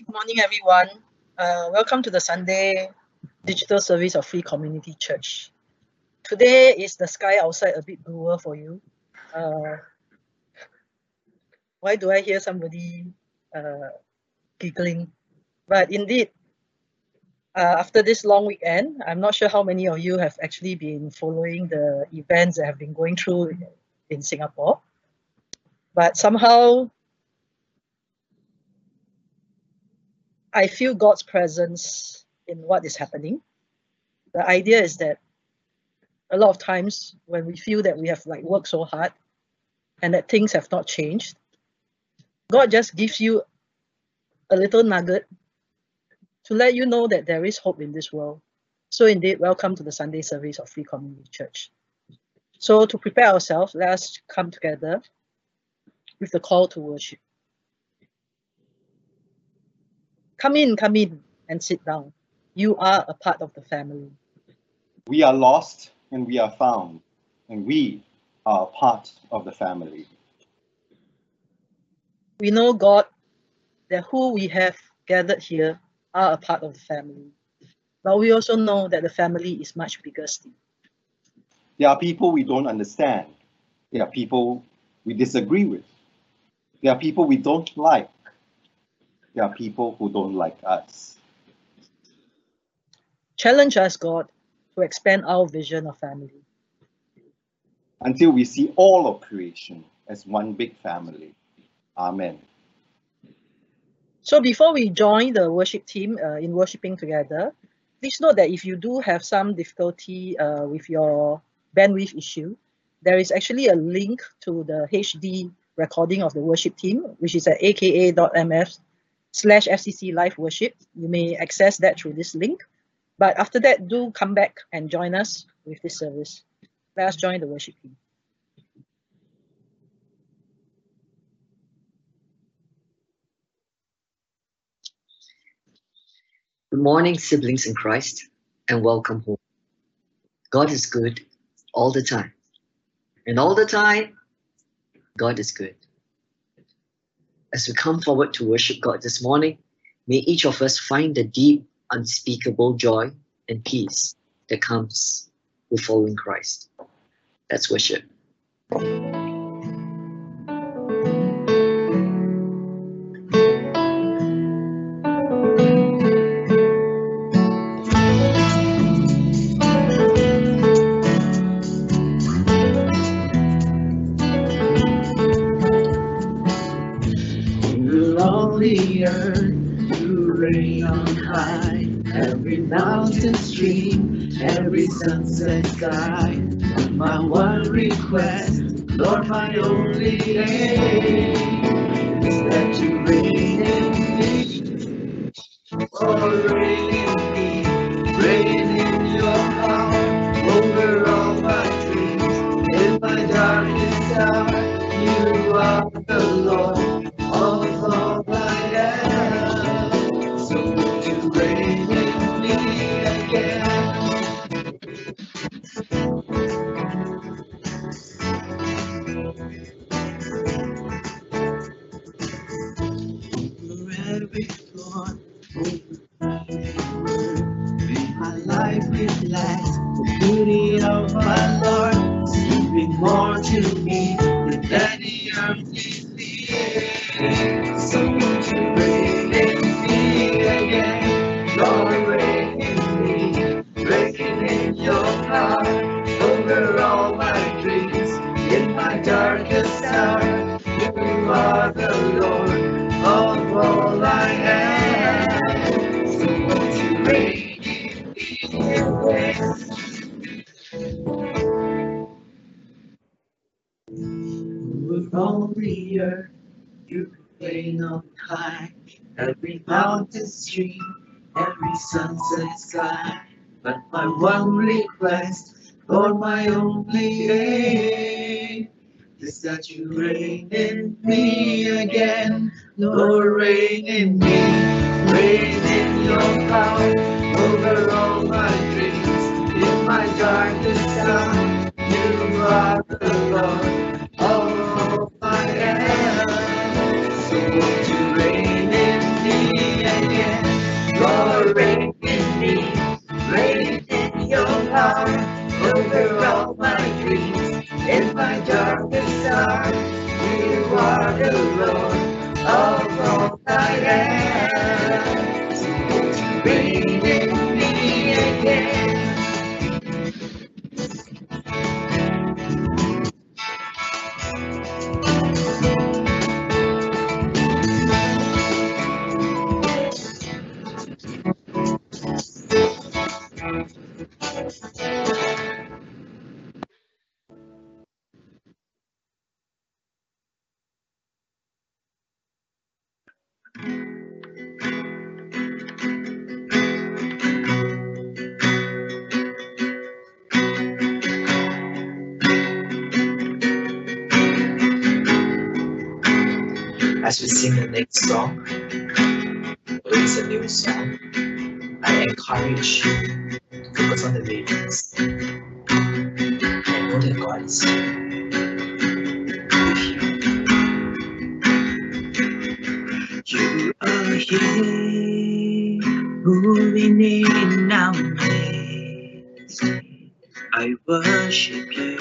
Good morning, everyone. Welcome to the Sunday digital service of Free Community Church. Today is the sky outside a bit bluer for you. Why do I hear somebody giggling? But indeed, after this long weekend, I'm not sure how many of you have actually been following the events that have been going through in Singapore. But somehow, I feel God's presence in what is happening. The idea is that a lot of times when we feel that we have worked so hard and that things have not changed, God just gives you a little nugget to let you know that there is hope in this world. So indeed, welcome to the Sunday service of Free Community Church. So to prepare ourselves, let us come together with the call to worship. Come in and sit down. You are a part of the family. We are lost and we are found, and we are a part of the family. We know, God, that who we have gathered here are a part of the family. But we also know that the family is much bigger still. There are people we don't understand. There are people we disagree with. There are people we don't like. There are people who don't like us. Challenge us, God, to expand our vision of family. Until we see all of creation as one big family. Amen. So before we join the worship team in worshiping together, please note that if you do have some difficulty with your bandwidth issue, there is actually a link to the HD recording of the worship team, which is at aka.mf/FCC live worship. You may access that through this link. But after that, do come back and join us with this service. Let us join the worship team. Good morning, siblings in Christ, and welcome home. God is good all the time. And all the time, God is good. As we come forward to worship God this morning, may each of us find the deep, unspeakable joy and peace that comes with following Christ. Let's worship. The earth, you reign on high. Every mountain stream, every sunset sky. My one request, Lord, my only aim is that you reign in me. Oh, reign in me, reign in your power over all my dreams. In my darkest hour, you are the Lord of all I am. So would you reign in me again? Over every thought, over every word, may my life reflect the beauty of my Lord, speaking more to me than any earthly thing. So would you reign in me again? Lord, reign in me, reign in your power over all my dreams. In my darkest hour, you are the Lord of all I am. So won't you reign in me again? Over all the earth, you reign on high. Every mountain stream, every sunset sky. But my one request, Lord, my only aim is that you reign in me again. Lord, reign in me, reign in your power over all my dreams. In my darkest hour, you are the Lord of all I am. So won't you reign in me Lord of all I am. So won't you reign in me again? As we sing the next song, or it's a new song, I encourage you to focus on the lyrics and know that God is here with you. You are here, moving in our midst. I worship you.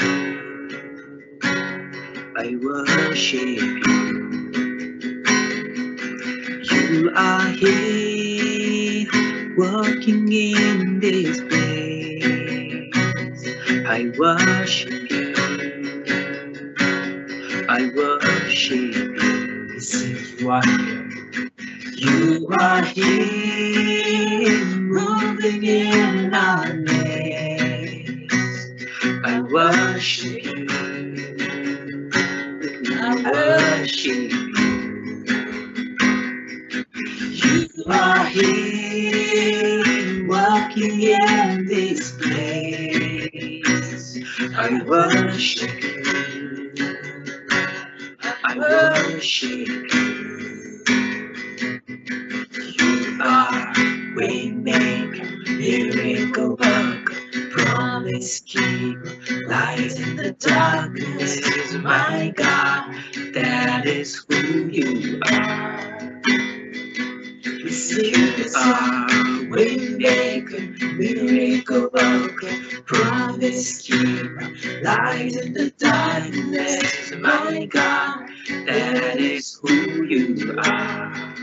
I worship you. You are here, walking in this place. I worship you. I worship you. We sing, you are here. You are here, moving in our midst. I worship you. I worship you. You are here, walking in this place. I worship you. I worship you. You are waymaker, miracle worker, promise keeper, light in the darkness. My God, that is who you are. You are waymaker, miracle worker, promise keeper, light in the darkness. My God, that is who you are.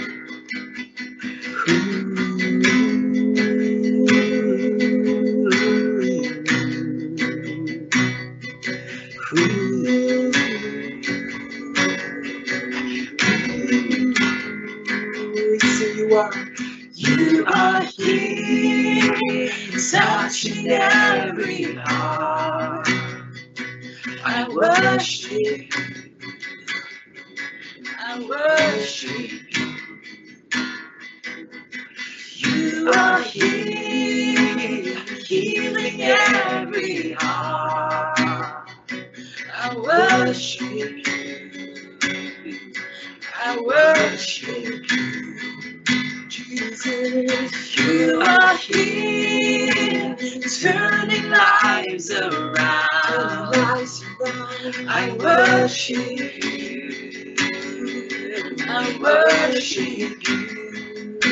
You are here, touching every heart. I worship you. I worship you. You are here, healing every heart. I worship you. I worship you. Jesus, you are here, turning lives around. I worship you. I worship you.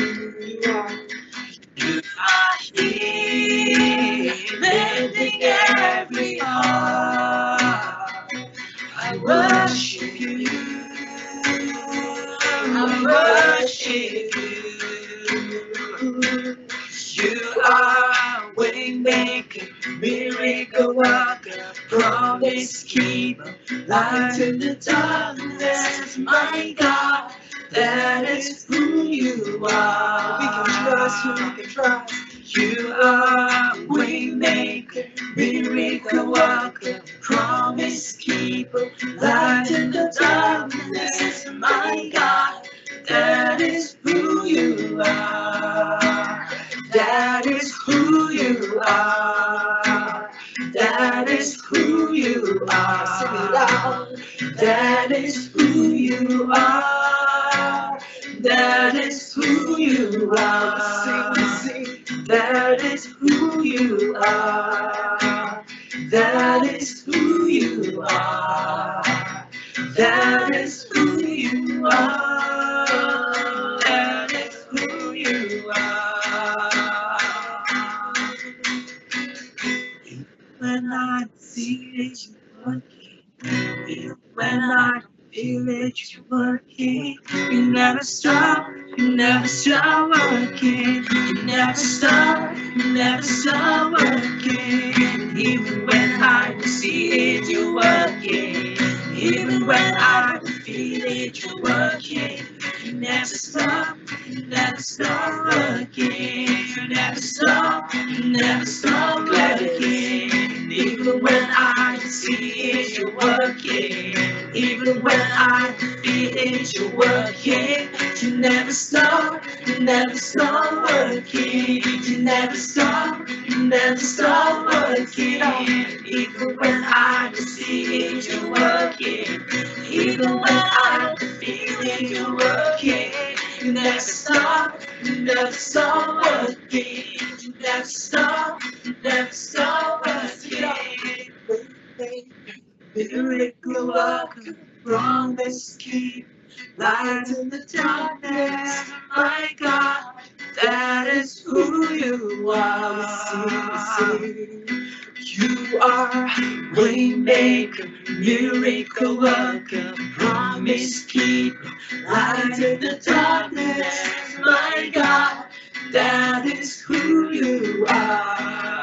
You are here, mending every heart. I worship you. I worship you. You are waymaker, miracle worker, promise keeper, light in the darkness. My God, that is who you are. We can trust you, we can trust. You are waymaker, miracle worker, promise keeper, light in the darkness. My God, that is who you are. That is who you are. That is who you are. Sing it out. That is who you are. That is who you are. Sing. That is who you are. That is who you are. That is who you are. That is who you are. When I see that you working, when I feel it, you're working. You never stop working. You never stop working. Even when I don't see it, you're working. Even when I don't feel it, you're working. You never stop working. You never stop working. Even when I don't see it, you're working. Even when I don't feel it, you're working. You never stop working. You never stop working. Even when I don't see it, you're working. Even when I don't feel it, you're working. You never stop working. You never stop working. Miracle worker, promise keep, light in the darkness, my God, that is who you are. You are waymaker, miracle worker, promise keeper, light in the darkness, my God, that is who you are.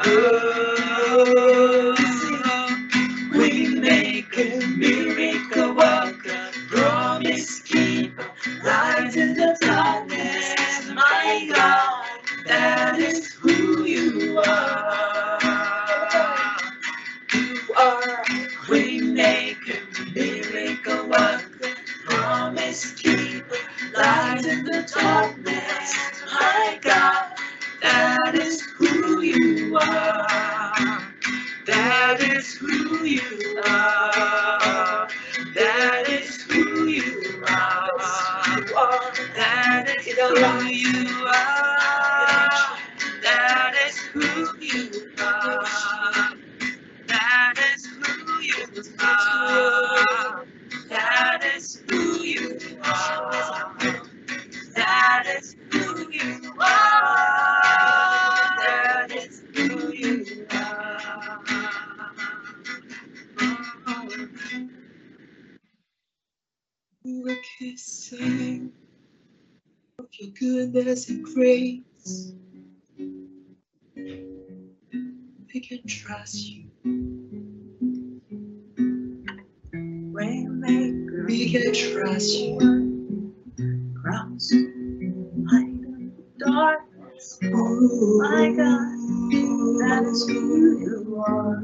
Waymaker, miracle worker, promise keeper, light in the darkness, my God, that is who you are. You are waymaker, miracle worker, promise keeper, light in the darkness, my God, that is who you are. That is who you are. That is who you are. That is who you are. That is who you are. That is who you are. That is who you are. That is who you are. That is who you are. We can sing of your goodness and grace. We can trust you. Waymaker, we can trust you. Grounds, light in the darkness. Oh, my God, that is who you are.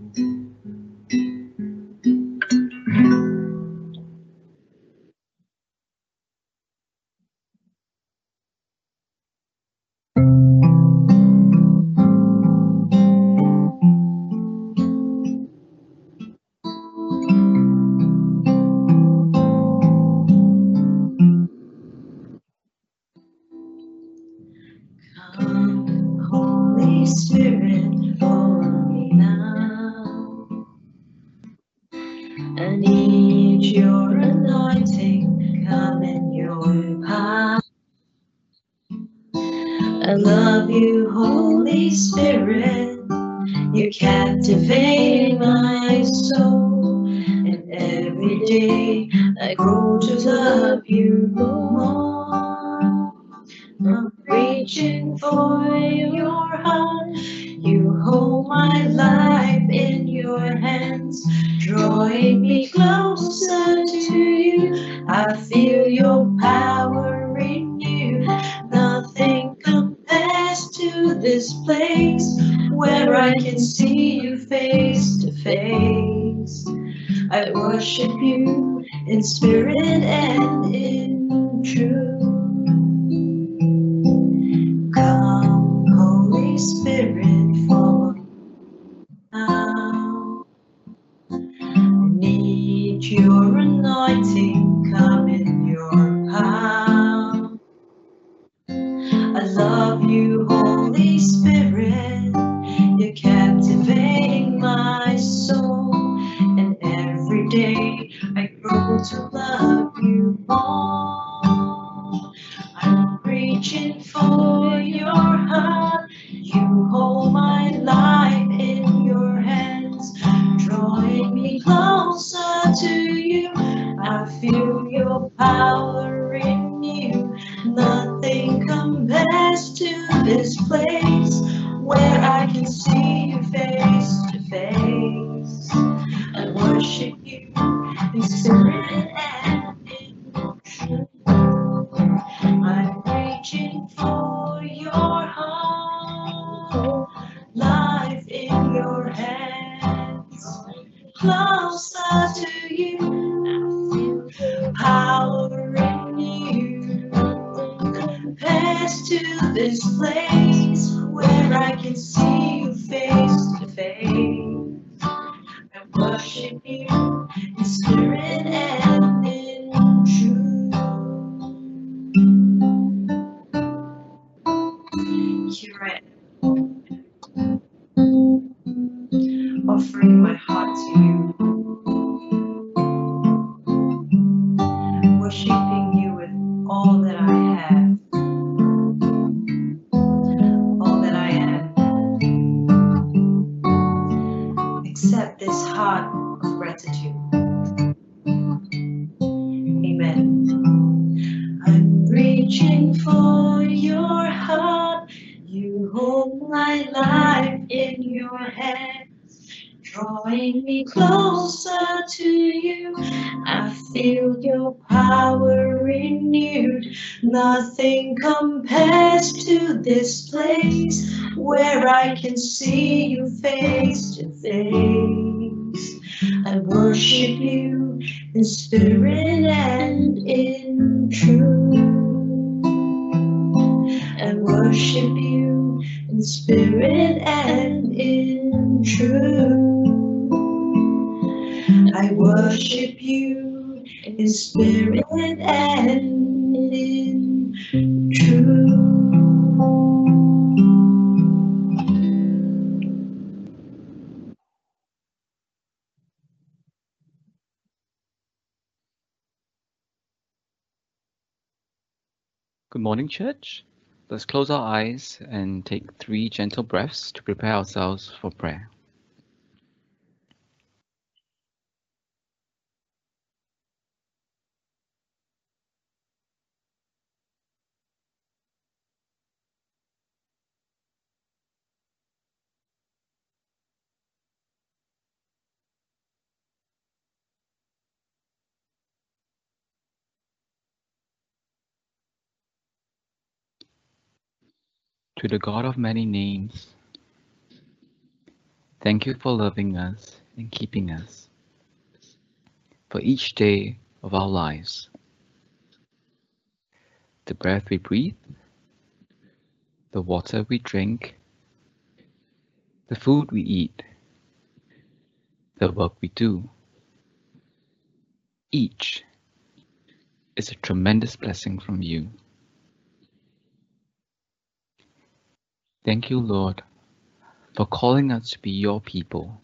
Come, Holy Spirit, follow me now. I need your anointing, come in your power. I love you, Holy Spirit, you're captivating my soul. And every day I grow to love you more. I'm reaching for your heart. You hold my life in your hands, drawing me closer to you. I feel your power in you. Nothing compares to this place where I can see you face to face. I worship you in spirit and in truth. Come, Holy Spirit, fall now. I need your anointing, come in your power. I love you, Holy Spirit, you're captivating my soul. And every day I grow to love you more. I'm reaching for your heart. You hold my life in your hands, drawing me closer to you. I your power in you. Nothing compares to this place where I can see you face to face. I worship you in spirit and in truth. I'm reaching for your heart, life in your hands, closer to you. I feel power in you. Pass to this place where I can see you face to face. I worship you in spirit and in truth. Here I am, offering my heart to you, worshiping you with all that I have, all that I am. Accept this heart of gratitude. Amen. I'm reaching for your heart. You hold my life in your hands, drawing me closer to you. I feel your power renewed. Nothing compares to this place where I can see you face to face. I worship you in spirit and in truth. I worship you in spirit and in truth. I worship you in spirit and in truth. Good morning, church. Let's close our eyes and take 3 gentle breaths to prepare ourselves for prayer. To the God of many names, thank you for loving us and keeping us for each day of our lives. The breath we breathe, the water we drink, the food we eat, the work we do. Each is a tremendous blessing from you. Thank you, Lord, for calling us to be your people.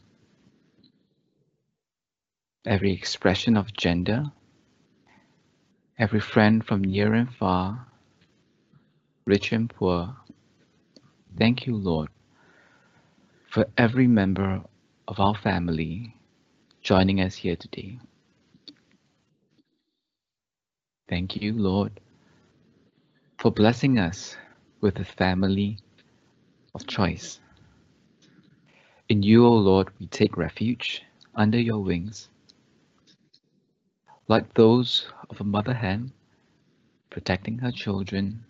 Every expression of gender, every friend from near and far, rich and poor. Thank you, Lord, for every member of our family joining us here today. Thank you, Lord, for blessing us with a family of choice. In you, O Lord, we take refuge under your wings, like those of a mother hen protecting her children,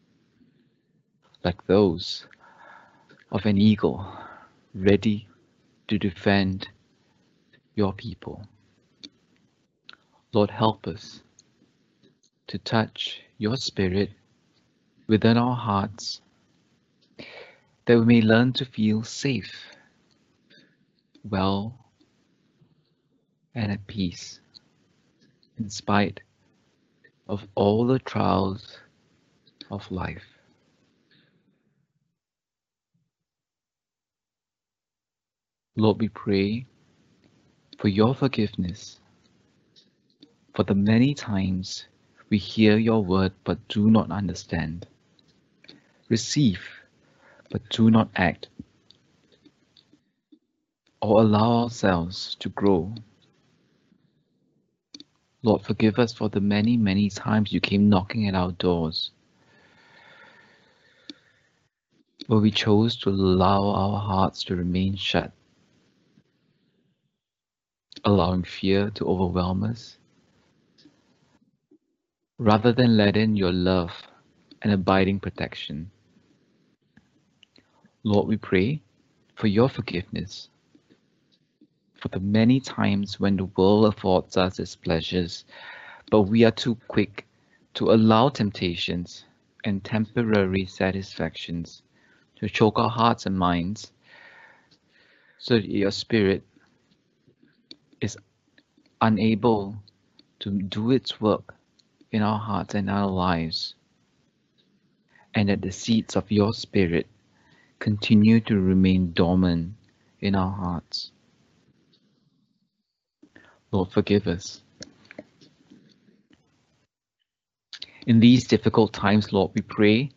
like those of an eagle ready to defend your people. Lord, help us to touch your spirit within our hearts, that we may learn to feel safe, well, and at peace, in spite of all the trials of life. Lord, we pray for your forgiveness, for the many times we hear your word but do not understand, receive but do not act, or allow ourselves to grow. Lord, forgive us for the many, many times you came knocking at our doors, where we chose to allow our hearts to remain shut, allowing fear to overwhelm us, rather than let in your love and abiding protection. Lord, we pray for your forgiveness, for the many times when the world affords us its pleasures, but we are too quick to allow temptations and temporary satisfactions to choke our hearts and minds, so that your spirit is unable to do its work in our hearts and our lives, and that the seeds of your spirit continue to remain dormant in our hearts. Lord, forgive us. In these difficult times, Lord, we pray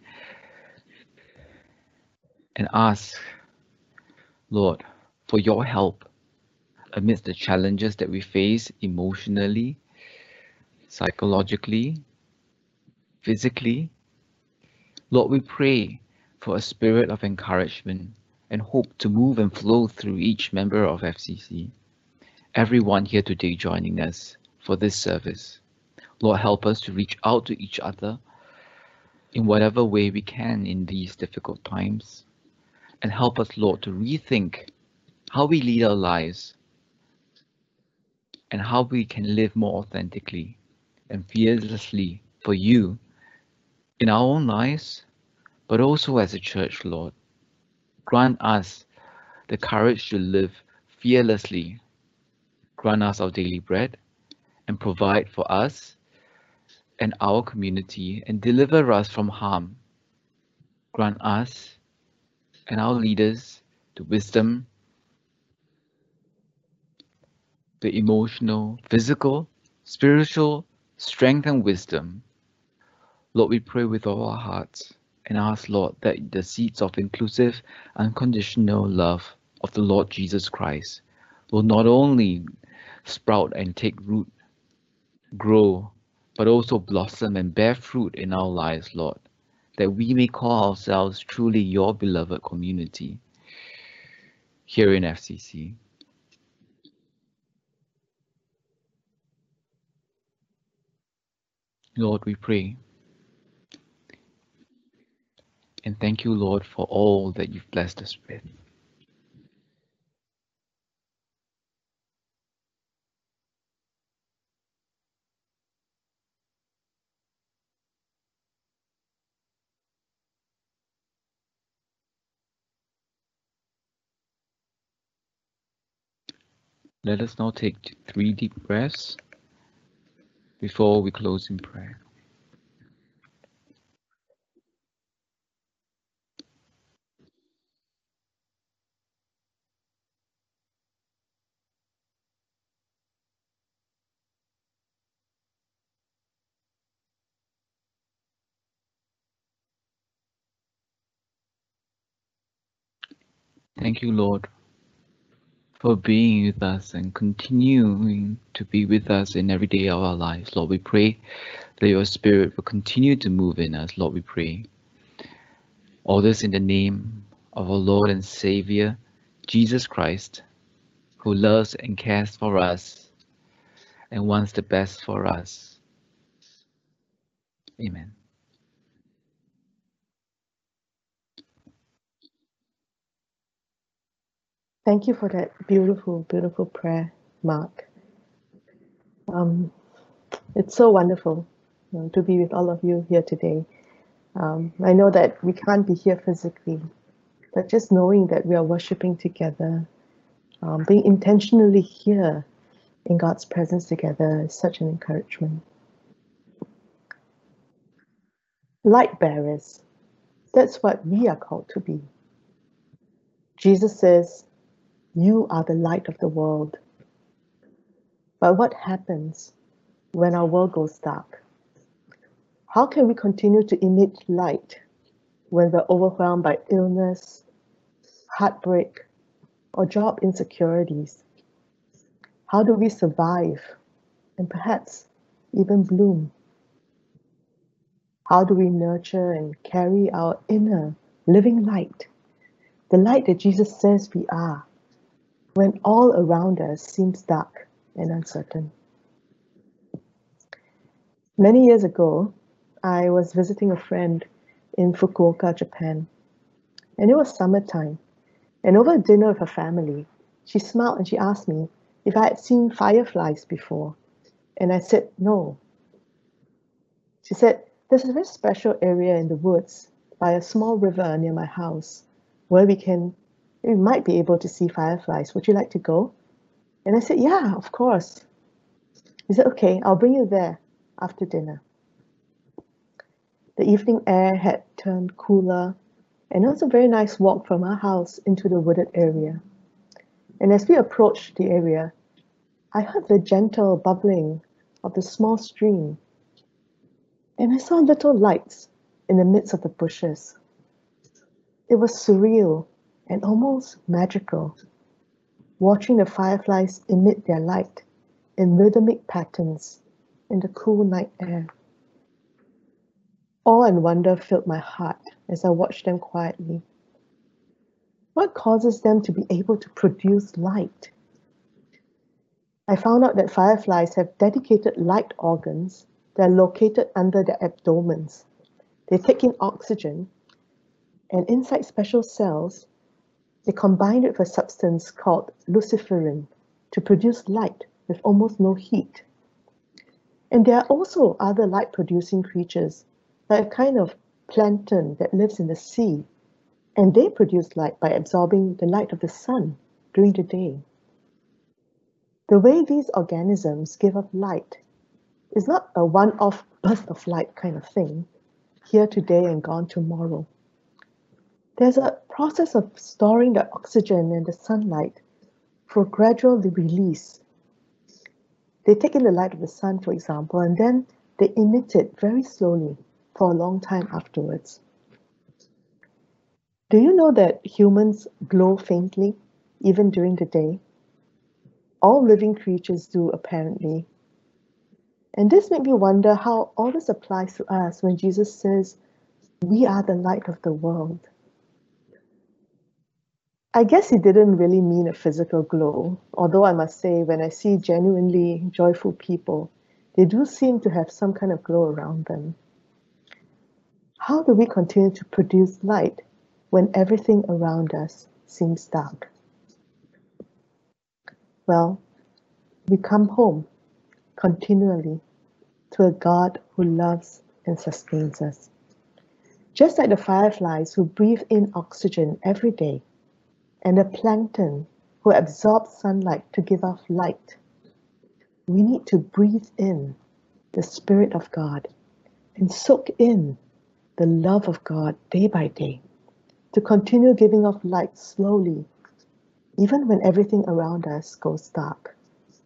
and ask, Lord, for your help amidst the challenges that we face emotionally, psychologically, physically. Lord, we pray for a spirit of encouragement and hope to move and flow through each member of FCC, everyone here today joining us for this service. Lord, help us to reach out to each other in whatever way we can in these difficult times, and help us, Lord, to rethink how we lead our lives and how we can live more authentically and fearlessly for you in our own lives, but also as a church, Lord. Grant us the courage to live fearlessly. Grant us our daily bread and provide for us and our community and deliver us from harm. Grant us and our leaders the wisdom, the emotional, physical, spiritual strength and wisdom. Lord, we pray with all our hearts and ask, Lord, that the seeds of inclusive, unconditional love of the Lord Jesus Christ will not only sprout and take root, grow, but also blossom and bear fruit in our lives, Lord, that we may call ourselves truly your beloved community here in FCC. Lord, we pray and thank you, Lord, for all that you've blessed us with. Let us now take 3 deep breaths before we close in prayer. Thank you, Lord, for being with us and continuing to be with us in every day of our lives. Lord, we pray that your Spirit will continue to move in us. Lord, we pray. All this in the name of our Lord and Savior, Jesus Christ, who loves and cares for us and wants the best for us. Amen. Thank you for that beautiful, beautiful prayer, Mark. It's so wonderful to be with all of you here today. I know that we can't be here physically, but just knowing that we are worshiping together, being intentionally here in God's presence together is such an encouragement. Light bearers, that's what we are called to be. Jesus says, "You are the light of the world." But what happens when our world goes dark? How can we continue to emit light when we're overwhelmed by illness, heartbreak, or job insecurities? How do we survive and perhaps even bloom? How do we nurture and carry our inner living light, the light that Jesus says we are, when all around us seems dark and uncertain? Many years ago, I was visiting a friend in Fukuoka, Japan, and it was summertime. And over dinner with her family, she smiled and she asked me if I had seen fireflies before. And I said, no. She said, there's a very special area in the woods by a small river near my house where we might be able to see fireflies. Would you like to go? And I said, yeah, of course. He said, okay, I'll bring you there after dinner. The evening air had turned cooler, and it was a very nice walk from our house into the wooded area. And as we approached the area, I heard the gentle bubbling of the small stream, and I saw little lights in the midst of the bushes. It was surreal and almost magical, watching the fireflies emit their light in rhythmic patterns in the cool night air. Awe and wonder filled my heart as I watched them quietly. What causes them to be able to produce light? I found out that fireflies have dedicated light organs that are located under their abdomens. They take in oxygen, and inside special cells, they combine it with a substance called luciferin to produce light with almost no heat. And there are also other light-producing creatures, like a kind of plankton that lives in the sea, and they produce light by absorbing the light of the sun during the day. The way these organisms give off light is not a one-off burst of light kind of thing, here today and gone tomorrow. There's a process of storing the oxygen and the sunlight for gradual release. They take in the light of the sun, for example, and then they emit it very slowly for a long time afterwards. Do you know that humans glow faintly, even during the day? All living creatures do, apparently. And this made me wonder how all this applies to us when Jesus says, we are the light of the world. I guess he didn't really mean a physical glow, although I must say, when I see genuinely joyful people, they do seem to have some kind of glow around them. How do we continue to produce light when everything around us seems dark? Well, we come home continually to a God who loves and sustains us. Just like the fireflies who breathe in oxygen every day, and the plankton who absorbs sunlight to give off light, we need to breathe in the Spirit of God and soak in the love of God day by day to continue giving off light slowly, even when everything around us goes dark.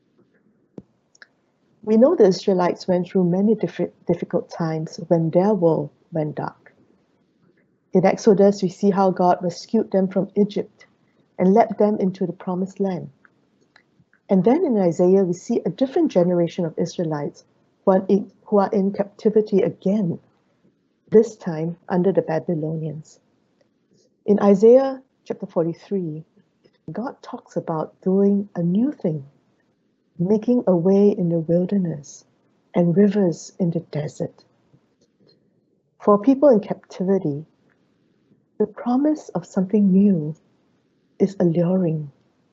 We know the Israelites went through many difficult times when their world went dark. In Exodus, we see how God rescued them from Egypt and led them into the promised land. And then in Isaiah, we see a different generation of Israelites who are in captivity again, this time under the Babylonians. In Isaiah chapter 43, God talks about doing a new thing, making a way in the wilderness and rivers in the desert. For people in captivity, the promise of something new is alluring.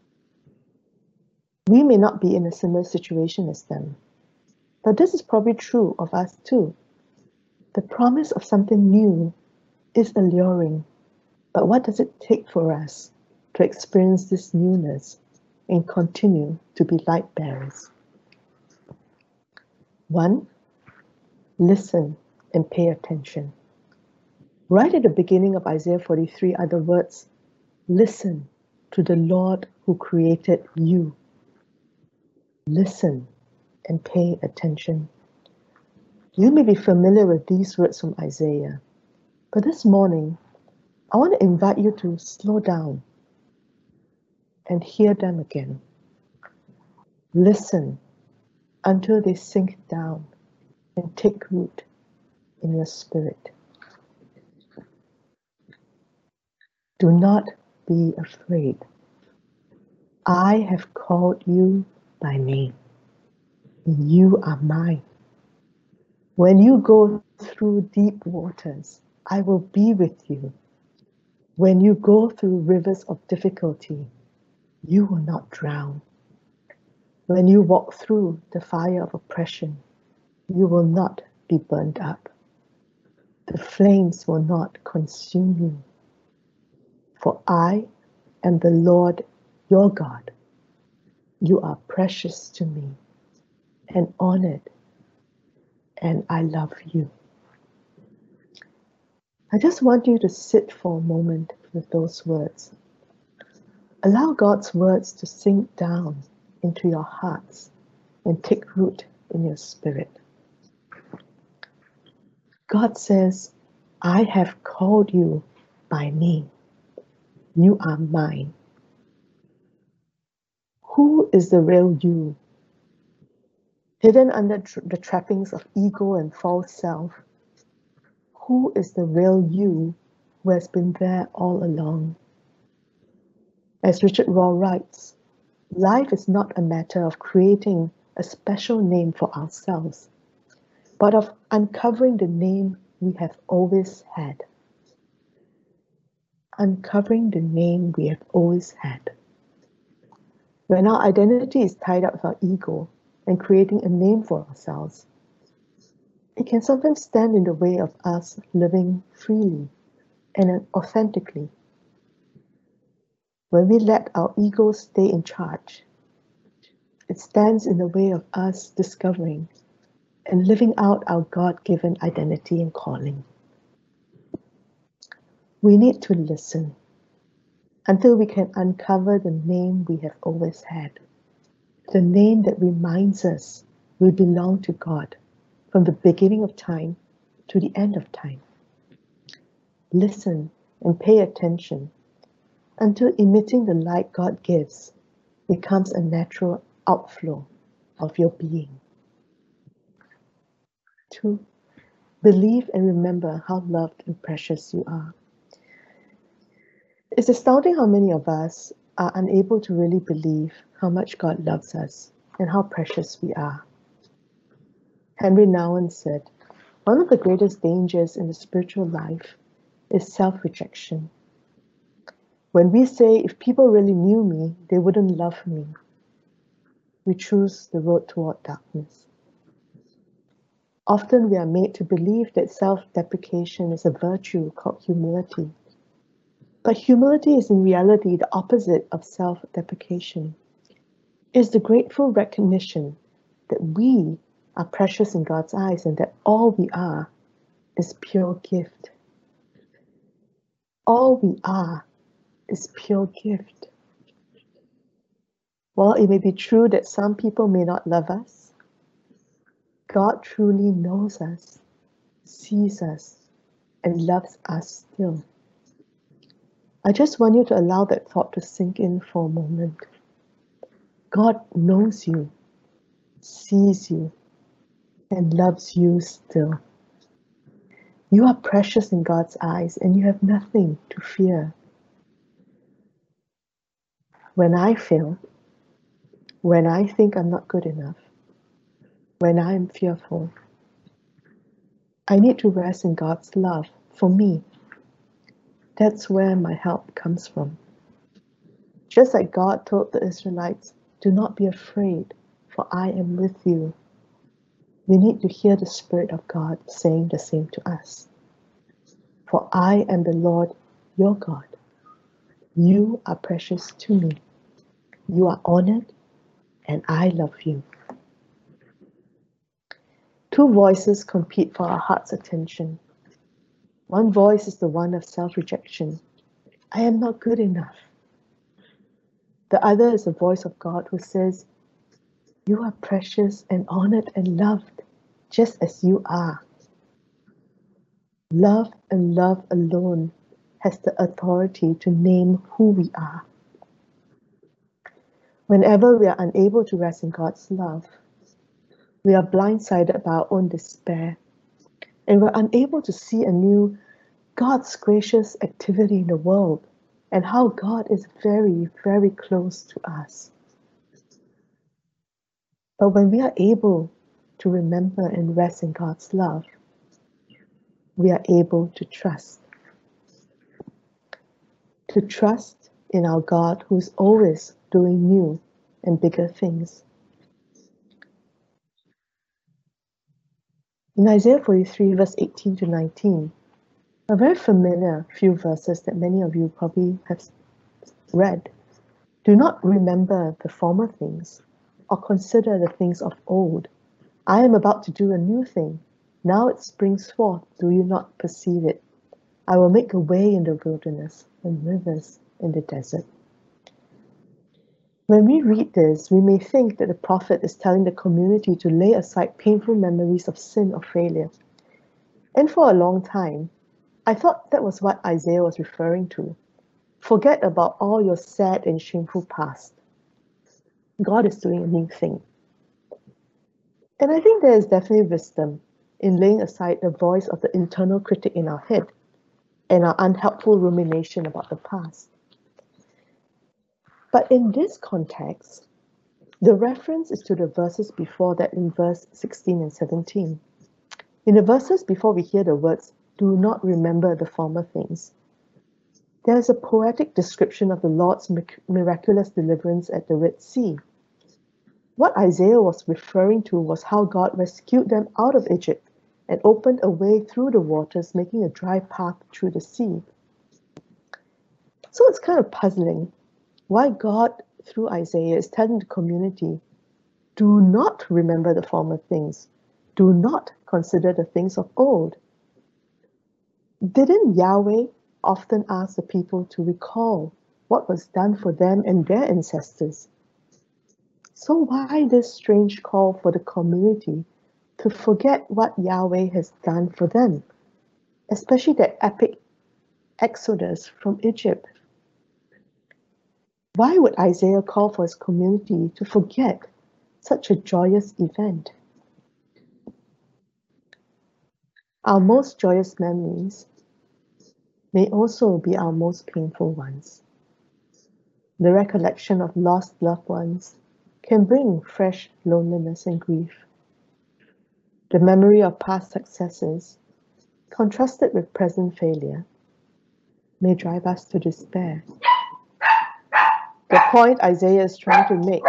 We may not be in a similar situation as them, but this is probably true of us too. The promise of something new is alluring, but what does it take for us to experience this newness and continue to be light bearers? 1, listen and pay attention. Right at the beginning of Isaiah 43 are the words, listen to the Lord who created you. Listen and pay attention. You may be familiar with these words from Isaiah, but this morning, I want to invite you to slow down and hear them again. Listen until they sink down and take root in your spirit. Do not be afraid. I have called you by name. You are mine. When you go through deep waters, I will be with you. When you go through rivers of difficulty, you will not drown. When you walk through the fire of oppression, you will not be burned up. The flames will not consume you. For I am the Lord your God. You are precious to me and honored, and I love you. I just want you to sit for a moment with those words. Allow God's words to sink down into your hearts and take root in your spirit. God says, I have called you by name. You are mine. Who is the real you? Hidden under the trappings of ego and false self, who is the real you who has been there all along? As Richard Rohr writes, life is not a matter of creating a special name for ourselves, but of uncovering the name we have always had. Uncovering the name we have always had. When our identity is tied up with our ego and creating a name for ourselves, it can sometimes stand in the way of us living freely and authentically. When we let our ego stay in charge, it stands in the way of us discovering and living out our God-given identity and calling. We need to listen until we can uncover the name we have always had, the name that reminds us we belong to God from the beginning of time to the end of time. Listen and pay attention until emitting the light God gives becomes a natural outflow of your being. 2. Believe and remember how loved and precious you are. It's astounding how many of us are unable to really believe how much God loves us and how precious we are. Henry Nouwen said, one of the greatest dangers in the spiritual life is self-rejection. When we say, if people really knew me, they wouldn't love me, we choose the road toward darkness. Often we are made to believe that self-deprecation is a virtue called humility. But humility is in reality the opposite of self-deprecation. It is the grateful recognition that we are precious in God's eyes and that all we are is pure gift. All we are is pure gift. While it may be true that some people may not love us, God truly knows us, sees us, and loves us still. I just want you to allow that thought to sink in for a moment. God knows you, sees you, and loves you still. You are precious in God's eyes and you have nothing to fear. When I fail, when I think I'm not good enough, when I'm fearful, I need to rest in God's love for me. That's where my help comes from. Just like God told the Israelites, do not be afraid, for I am with you. We need to hear the Spirit of God saying the same to us. For I am the Lord your God. You are precious to me. You are honored, and I love you. Two voices compete for our heart's attention. One voice is the one of self-rejection. I am not good enough. The other is the voice of God who says, you are precious and honored and loved, just as you are. Love and love alone has the authority to name who we are. Whenever we are unable to rest in God's love, We are blindsided by our own despair, and we're unable to see anew God's gracious activity in the world and how God is very, very close to us. But when we are able to remember and rest in God's love, we are able to trust. To trust in our God who is always doing new and bigger things. In Isaiah 43, verse 18 to 19, a very familiar few verses that many of you probably have read. Do not remember the former things, or consider the things of old. I am about to do a new thing. Now it springs forth. Do you not perceive it? I will make a way in the wilderness and rivers in the desert. When we read this, we may think that the prophet is telling the community to lay aside painful memories of sin or failure. And for a long time, I thought that was what Isaiah was referring to. Forget about all your sad and shameful past. God is doing a new thing. And I think there is definitely wisdom in laying aside the voice of the internal critic in our head and our unhelpful rumination about the past. But in this context, the reference is to the verses before that in verse 16 and 17. In the verses before we hear the words, do not remember the former things, there is a poetic description of the Lord's miraculous deliverance at the Red Sea. What Isaiah was referring to was how God rescued them out of Egypt and opened a way through the waters, making a dry path through the sea. So it's kind of puzzling why God, through Isaiah, is telling the community, do not remember the former things. Do not consider the things of old. Didn't Yahweh often ask the people to recall what was done for them and their ancestors? So why this strange call for the community to forget what Yahweh has done for them, especially the epic exodus from Egypt? Why would Isaiah call for his community to forget such a joyous event? Our most joyous memories may also be our most painful ones. The recollection of lost loved ones can bring fresh loneliness and grief. The memory of past successes, contrasted with present failure, may drive us to despair. The point Isaiah is trying to make,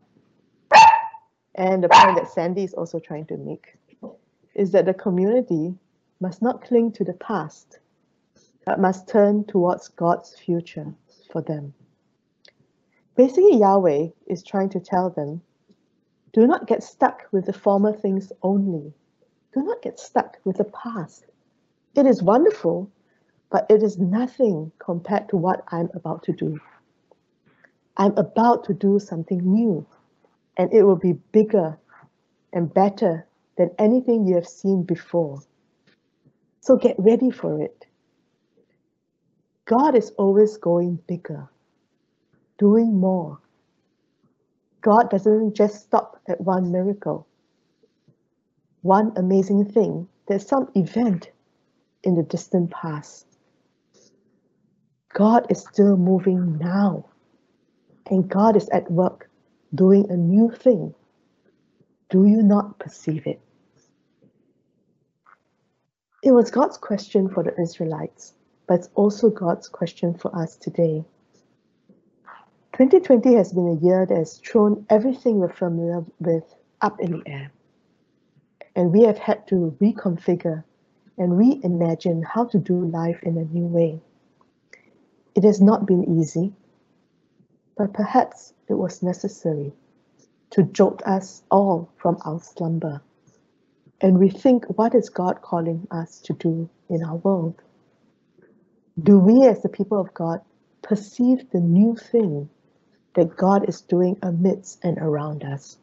and the point that Sandy is also trying to make, is that the community must not cling to the past, but must turn towards God's future for them. Basically, Yahweh is trying to tell them, do not get stuck with the former things only. Do not get stuck with the past. It is wonderful, but it is nothing compared to what I'm about to do. I'm about to do something new, and it will be bigger and better than anything you have seen before. So get ready for it. God is always going bigger, doing more. God doesn't just stop at one miracle, one amazing thing. There's some event in the distant past. God is still moving now, and God is at work doing a new thing. Do you not perceive it? It was God's question for the Israelites, but it's also God's question for us today. 2020 has been a year that has thrown everything we're familiar with up in the air. And we have had to reconfigure and reimagine how to do life in a new way. It has not been easy, but perhaps it was necessary to jolt us all from our slumber and rethink what is God calling us to do in our world. Do we as the people of God perceive the new thing that God is doing amidst and around us?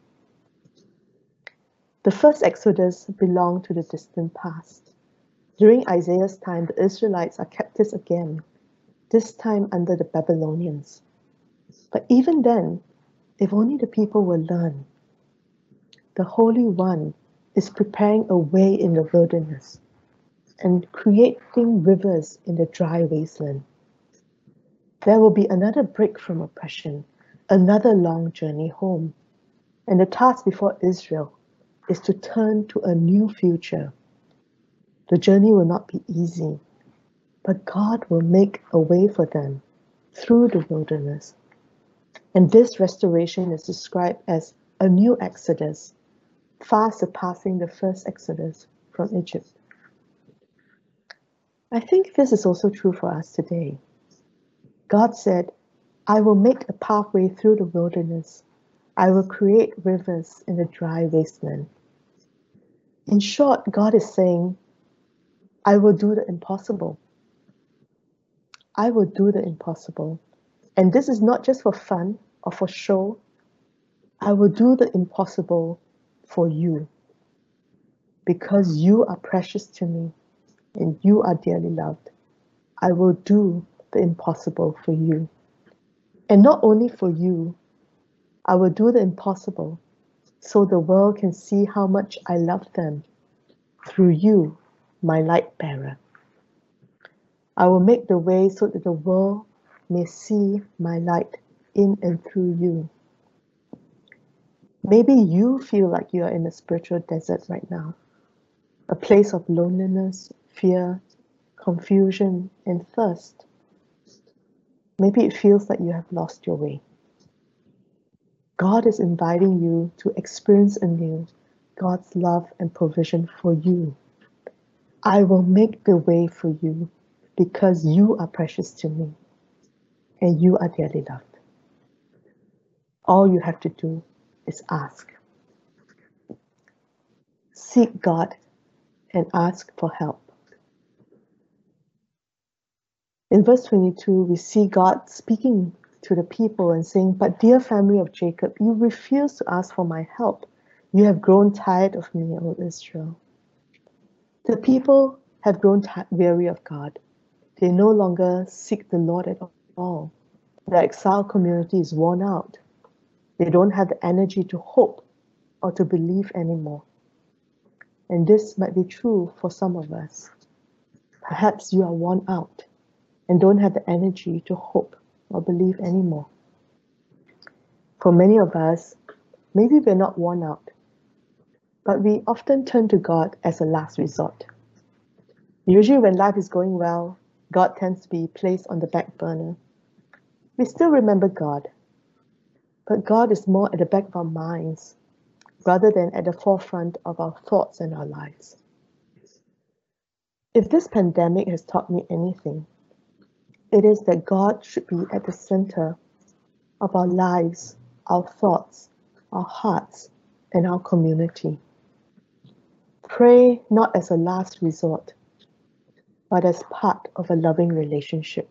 The first Exodus belonged to the distant past. During Isaiah's time, the Israelites are captives again, this time under the Babylonians. But even then, if only the people will learn. the Holy One, is preparing a way in the wilderness and creating rivers in the dry wasteland. There will be another break from oppression, another long journey home. And the task before Israel is to turn to a new future. The journey will not be easy, but God will make a way for them through the wilderness. And this restoration is described as a new exodus, far surpassing the first exodus from Egypt. I think this is also true for us today. God said, I will make a pathway through the wilderness. I will create rivers in the dry wasteland. In short, God is saying, I will do the impossible. I will do the impossible. And this is not just for fun or for show. I will do the impossible for you. Because you are precious to me and you are dearly loved. I will do the impossible for you. And not only for you, I will do the impossible so the world can see how much I love them through you, my light bearer. I will make the way so that the world may see my light in and through you. Maybe you feel like you are in a spiritual desert right now, a place of loneliness, fear, confusion, and thirst. Maybe it feels like you have lost your way. God is inviting you to experience anew God's love and provision for you. I will make the way for you because you are precious to me and you are dearly loved. All you have to do is ask. Seek God and ask for help. In verse 22, we see God speaking to the people and saying, but dear family of Jacob, you refuse to ask for my help. You have grown tired of me, O Israel. The people have grown weary of God. They no longer seek the Lord at all. The exiled community is worn out. They don't have the energy to hope or to believe anymore. And this might be true for some of us. Perhaps you are worn out and don't have the energy to hope or believe anymore. For many of us, maybe we're not worn out, but we often turn to God as a last resort. Usually when life is going well, God tends to be placed on the back burner. We still remember God, but God is more at the back of our minds rather than at the forefront of our thoughts and our lives. If this pandemic has taught me anything, it is that God should be at the center of our lives, our thoughts, our hearts, and our community. Pray not as a last resort, but as part of a loving relationship.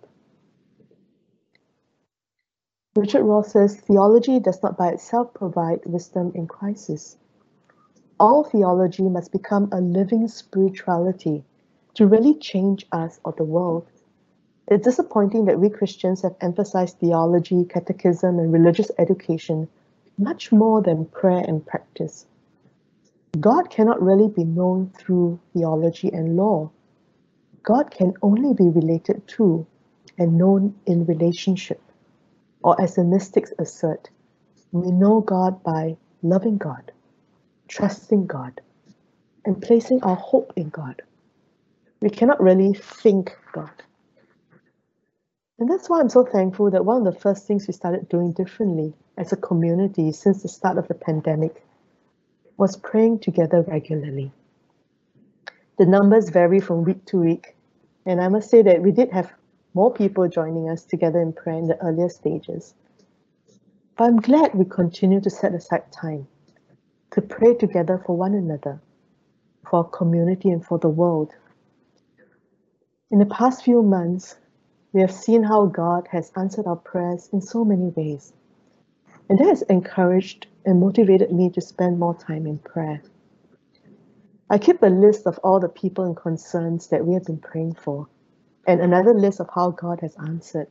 Richard Rohr says, theology does not by itself provide wisdom in crisis. All theology must become a living spirituality to really change us or the world. It's disappointing that we Christians have emphasized theology, catechism, and religious education much more than prayer and practice. God cannot really be known through theology and law. God can only be related to and known in relationship. Or as the mystics assert, we know God by loving God, trusting God, and placing our hope in God. We cannot really think God. And that's why I'm so thankful that one of the first things we started doing differently as a community since the start of the pandemic was praying together regularly. The numbers vary from week to week, and I must say that we did have more people joining us together in prayer in the earlier stages. But I'm glad we continue to set aside time to pray together for one another, for our community and for the world. In the past few months, we have seen how God has answered our prayers in so many ways. And that has encouraged and motivated me to spend more time in prayer. I keep a list of all the people and concerns that we have been praying for, and another list of how God has answered.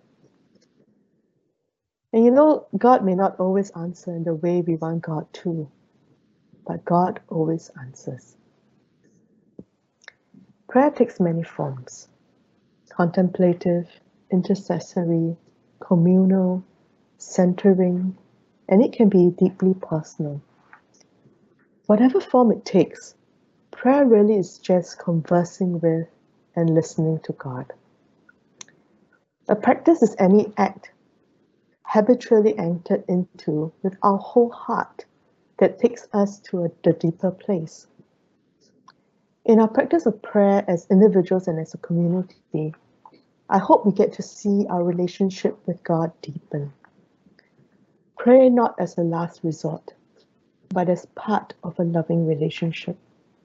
And you know, God may not always answer in the way we want God to. but God always answers. Prayer takes many forms: contemplative, intercessory, communal, centering, and it can be deeply personal. Whatever form it takes, prayer really is just conversing with and listening to God. A practice is any act habitually entered into with our whole heart that takes us to the deeper place. In our practice of prayer as individuals and as a community, I hope we get to see our relationship with God deepen. Pray not as a last resort, but as part of a loving relationship.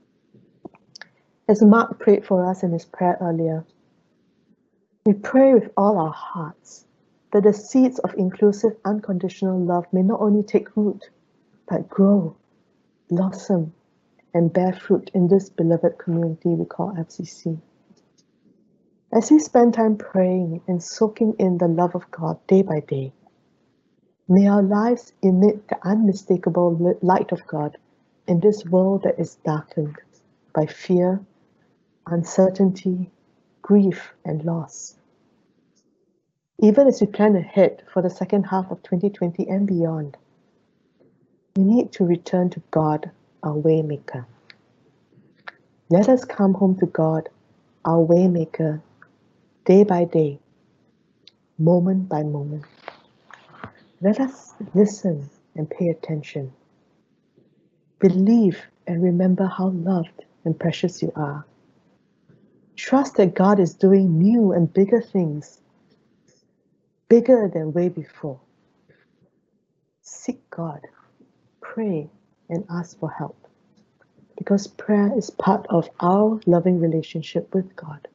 As Mark prayed for us in his prayer earlier, we pray with all our hearts that the seeds of inclusive, unconditional love may not only take root, but grow, blossom, and bear fruit in this beloved community we call FCC. As we spend time praying and soaking in the love of God day by day, may our lives emit the unmistakable light of God in this world that is darkened by fear, uncertainty, grief, and loss. Even as we plan ahead for the second half of 2020 and beyond, we need to return to God, our Waymaker. Let us come home to God, our Waymaker, day by day, moment by moment. Let us listen and pay attention. Believe and remember how loved and precious you are. Trust that God is doing new and bigger things, bigger than way before. Seek God, pray, and ask for help, because prayer is part of our loving relationship with God.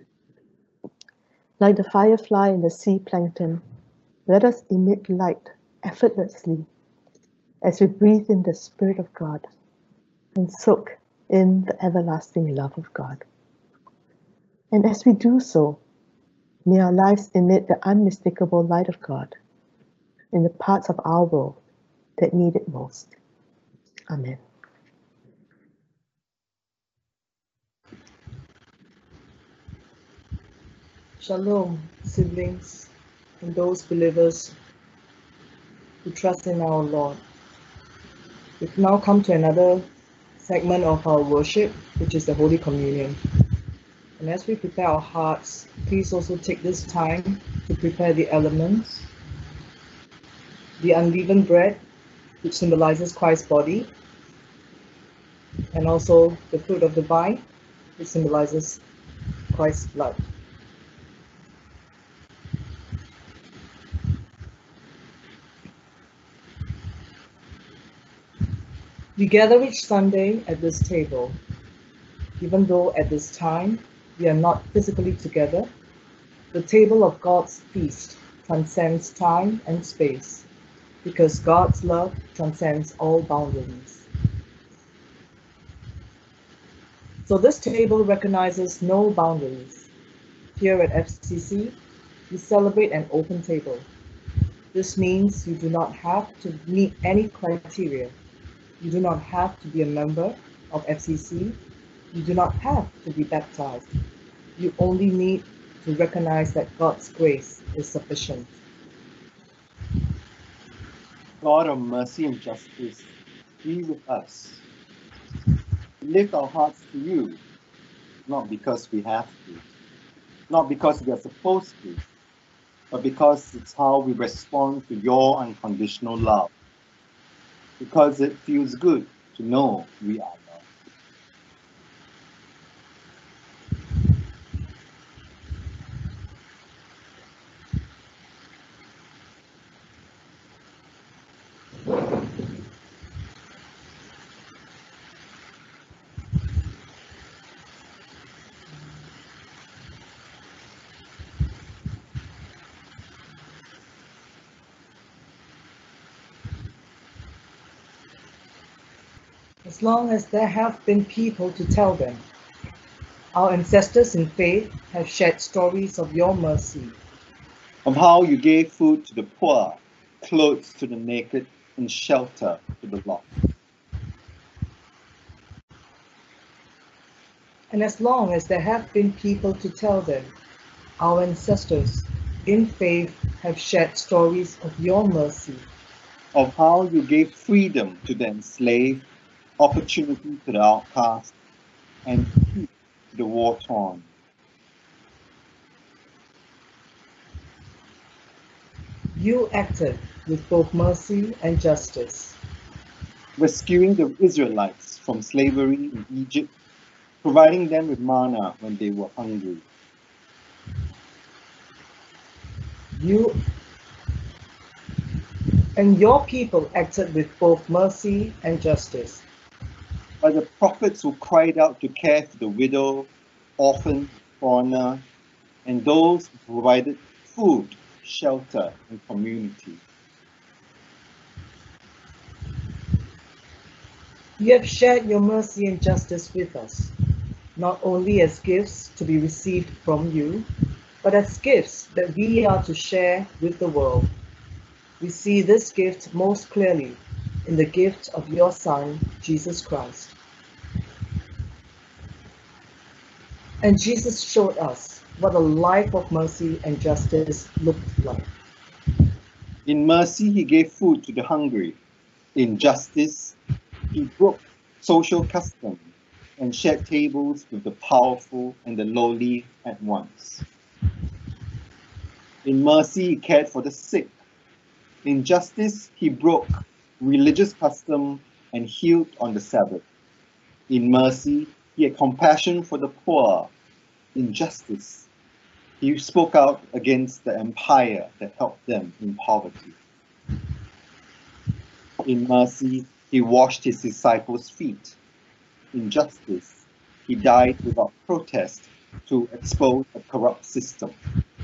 Like the firefly and the sea plankton, let us emit light effortlessly as we breathe in the Spirit of God and soak in the everlasting love of God. And as we do so, may our lives emit the unmistakable light of God in the parts of our world that need it most. Amen. Shalom, siblings, and those believers who trust in our Lord. We've now come to another segment of our worship, which is the Holy Communion. And as we prepare our hearts, please also take this time to prepare the elements, the unleavened bread, which symbolizes Christ's body, and also the fruit of the vine, which symbolizes Christ's blood. We gather each Sunday at this table, even though at this time we are not physically together. The table of God's feast transcends time and space, because God's love transcends all boundaries. So this table recognizes no boundaries. Here at FCC, we celebrate an open table. This means you do not have to meet any criteria. You do not have to be a member of FCC. You do not have to be baptized. You only need to recognize that God's grace is sufficient. God of mercy and justice, be with us. We lift our hearts to you, not because we have to, not because we are supposed to, but because it's how we respond to your unconditional love. Because it feels good to know we are loved. As long as there have been people to tell them, our ancestors in faith have shared stories of your mercy. Of how you gave food to the poor, clothes to the naked, and shelter to the lost. And as long as there have been people to tell them, our ancestors in faith have shared stories of your mercy. Of how you gave freedom to the enslaved, opportunity to the outcast, and peace to the war-torn. You acted with both mercy and justice. Rescuing the Israelites from slavery in Egypt, providing them with manna when they were hungry. You and your people acted with both mercy and justice. By the prophets who cried out to care for the widow, orphan, foreigner, and those who provided food, shelter, and community. You have shared your mercy and justice with us, not only as gifts to be received from you, but as gifts that we are to share with the world. We see this gift most clearly in the gift of your Son, Jesus Christ. And Jesus showed us what a life of mercy and justice looked like. In mercy, he gave food to the hungry. In justice, he broke social customs and shared tables with the powerful and the lowly at once. In mercy, he cared for the sick. In justice, he broke religious custom and healed on the Sabbath. In mercy, he had compassion for the poor. In justice, he spoke out against the empire that helped them in poverty. In mercy, he washed his disciples' feet. In justice, he died without protest to expose a corrupt system.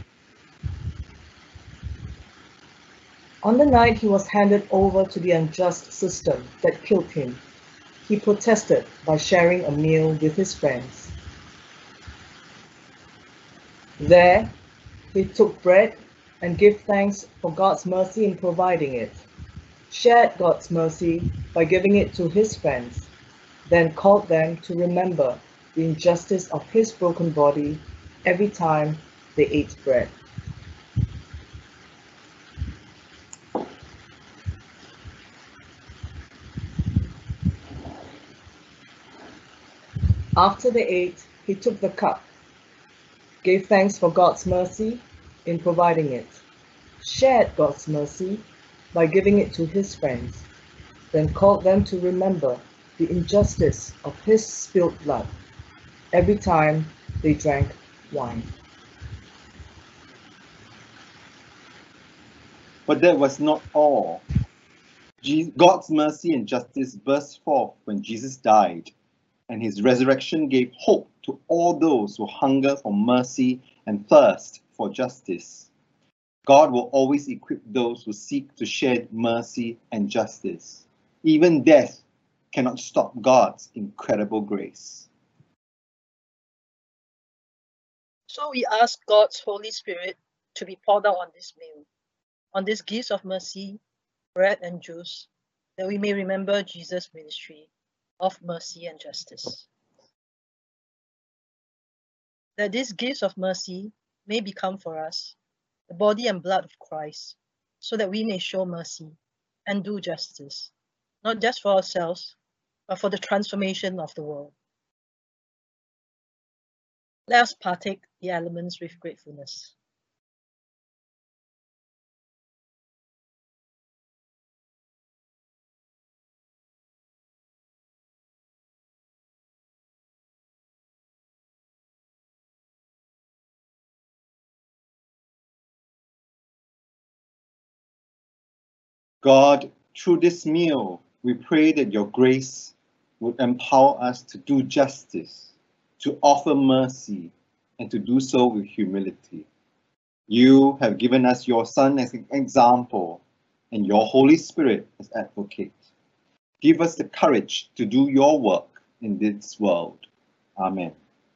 On the night he was handed over to the unjust system that killed him, he protested by sharing a meal with his friends. There, he took bread and gave thanks for God's mercy in providing it, shared God's mercy by giving it to his friends, then called them to remember the injustice of his broken body every time they ate bread. After they ate, he took the cup, gave thanks for God's mercy in providing it, shared God's mercy by giving it to his friends, then called them to remember the injustice of his spilled blood every time they drank wine. But that was not all. God's mercy and justice burst forth when Jesus died, and his resurrection gave hope to all those who hunger for mercy and thirst for justice. God will always equip those who seek to share mercy and justice. Even death cannot stop God's incredible grace. So we ask God's Holy Spirit to be poured out on this meal, on these gifts of mercy, bread and juice, that we may remember Jesus' ministry of mercy and justice. That these gifts of mercy may become for us the body and blood of Christ, so that we may show mercy and do justice, not just for ourselves, but for the transformation of the world. Let us partake the elements with gratefulness. God, through this meal, we pray that your grace would empower us to do justice, to offer mercy, and to do so with humility. You have given us your Son as an example and your Holy Spirit as advocate. Give us the courage to do your work in this world. Amen.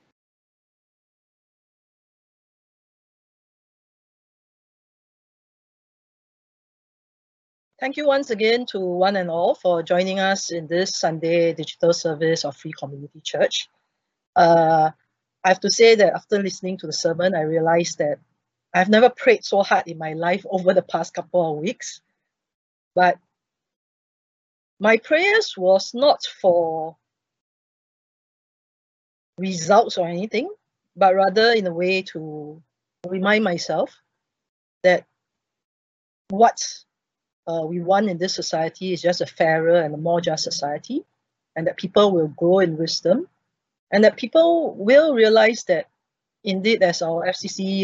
Thank you once again to one and all for joining us in this Sunday digital service of Free Community Church. I have to say that after listening to the sermon, I realized that I've never prayed so hard in my life over the past couple of weeks. But my prayers was not for results or anything, but rather in a way to remind myself that what we want in this society is just a fairer and a more just society, and that people will grow in wisdom, and that people will realize that indeed, as our FCC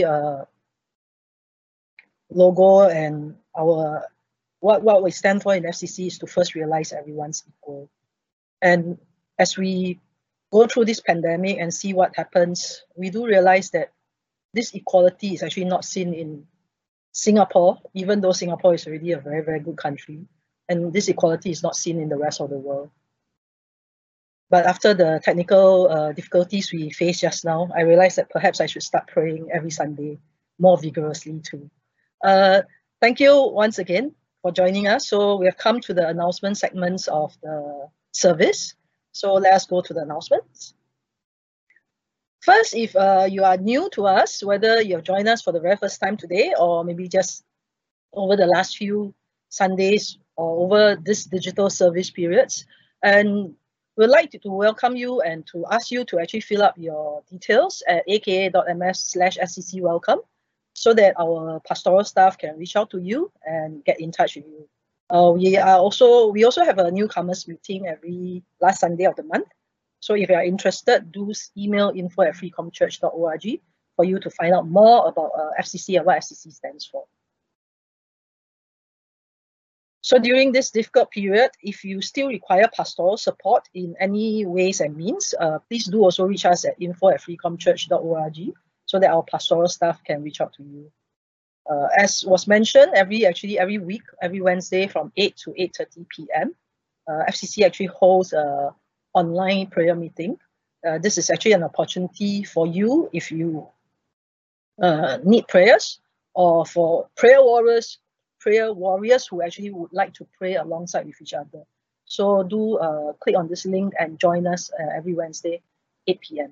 logo and our what we stand for in FCC is to first realize everyone's equal. And as we go through this pandemic and see what happens, we do realize that this equality is actually not seen in Singapore, even though Singapore is already a very, very good country. And this equality is not seen in the rest of the world. But after the technical difficulties we faced just now, I realized that perhaps I should start praying every Sunday more vigorously too. Thank you once again for joining us. So we have come to the announcement segments of the service. So let us go to the announcements. First, if you are new to us, whether you've joined us for the very first time today or maybe just over the last few Sundays or over this digital service periods, and we'd like to welcome you and to ask you to actually fill up your details at aka.ms/SCC welcome so that our pastoral staff can reach out to you and get in touch with you. We also have a newcomers meeting every last Sunday of the month. So if you are interested, do email info@freecomchurch.org for you to find out more about FCC and what FCC stands for. So during this difficult period, if you still require pastoral support in any ways and means, please do also reach us at info@freecomchurch.org so that our pastoral staff can reach out to you. As was mentioned, every week, every Wednesday from 8 to 8:30 p.m., FCC actually holds an online prayer meeting. This is actually an opportunity for you if you need prayers, or for prayer warriors who actually would like to pray alongside with each other. So do click on this link and join us every Wednesday, 8 p.m.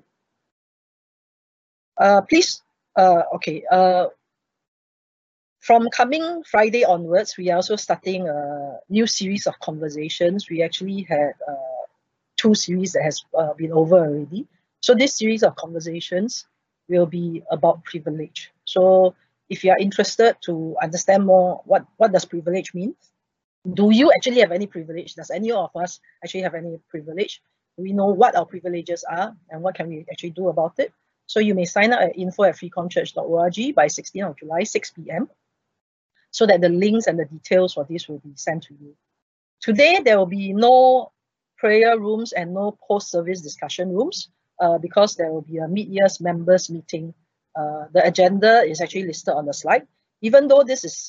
From coming Friday onwards, we are also starting a new series of conversations. We actually had 2 series that has been over already. So this series of conversations will be about privilege. So if you are interested to understand more, what does privilege mean? Do you actually have any privilege? Does any of us actually have any privilege? Do we know what our privileges are and what can we actually do about it? So you may sign up at info@freecomchurch.org by 16th of July, 6 p.m. so that the links and the details for this will be sent to you. Today, there will be no prayer rooms and no post-service discussion rooms because there will be a mid-year's members meeting. The agenda is actually listed on the slide. Even though this is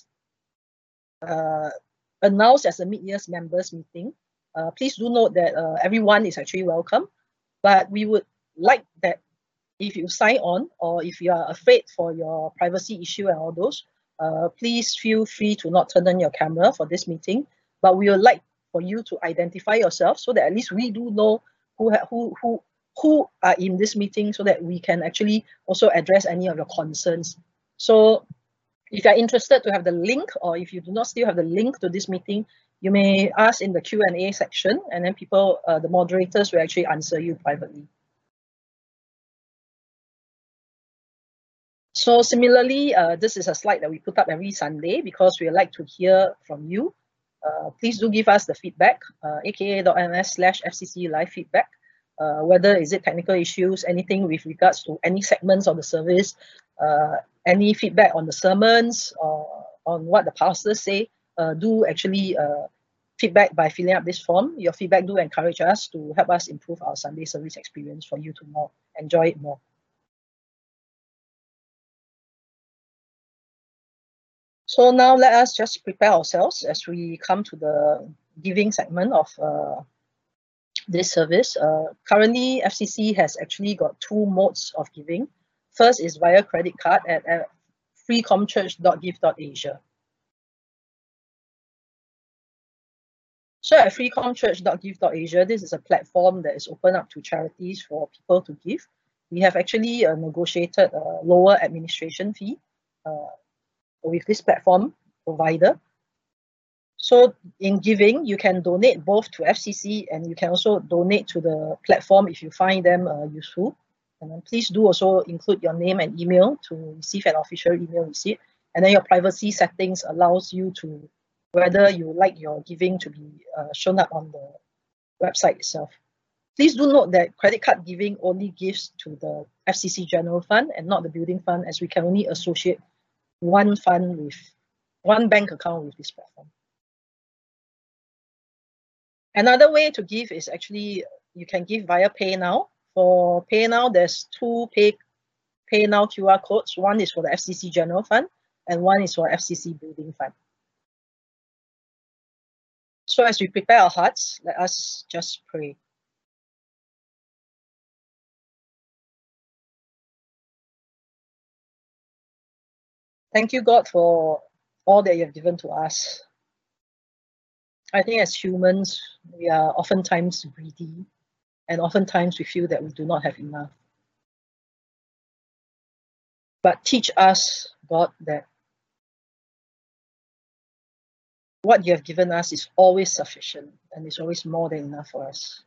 announced as a mid-year's members meeting, please do note that everyone is actually welcome. But we would like that if you sign on, or if you are afraid for your privacy issue and all those, please feel free to not turn on your camera for this meeting. But we would like for you to identify yourself so that at least we do know who are in this meeting, so that we can actually also address any of your concerns. So if you're interested to have the link, or if you do not still have the link to this meeting, you may ask in the Q&A section, and then the moderators will actually answer you privately. So similarly, this is a slide that we put up every Sunday because we like to hear from you. Please do give us the feedback, aka.ms/FCC live feedback. Whether is it technical issues, anything with regards to any segments of the service, any feedback on the sermons or on what the pastors say, do actually feedback by filling up this form. Your feedback do encourage us to help us improve our Sunday service experience for you to enjoy it more. So now let us just prepare ourselves as we come to the giving segment of this service. Currently, FCC has actually got 2 modes of giving. First is via credit card at freecomchurch.give.asia. So at freecomchurch.give.asia, this is a platform that is open up to charities for people to give. We have actually negotiated a lower administration fee with this platform provider. So in giving, you can donate both to FCC and you can also donate to the platform if you find them useful. And then please do also include your name and email to receive an official email receipt. And then your privacy settings allows you to, whether you like your giving to be shown up on the website itself. Please do note that credit card giving only gives to the FCC General Fund and not the Building Fund, as we can only associate one fund with one bank account with this platform. Another way to give is actually you can give via PayNow. For PayNow, there's two PayNow QR codes. One is for the FCC General Fund and one is for FCC Building Fund. So as we prepare our hearts, let us just pray. Thank you, God, for all that you have given to us. I think as humans, we are oftentimes greedy, and oftentimes we feel that we do not have enough. But teach us, God, that what you have given us is always sufficient and is always more than enough for us.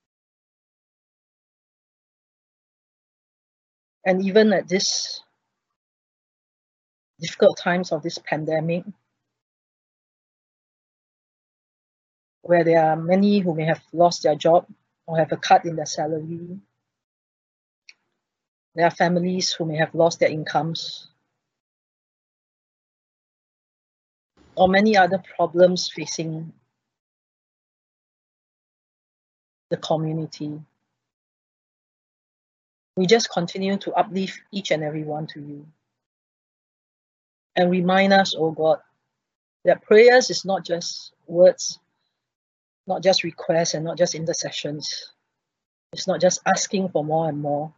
And even at this difficult times of this pandemic, where there are many who may have lost their job or have a cut in their salary, there are families who may have lost their incomes, or many other problems facing the community. We just continue to uplift each and every one to you. And remind us, oh God, that prayers is not just words, not just requests and not just intercessions. It's not just asking for more and more.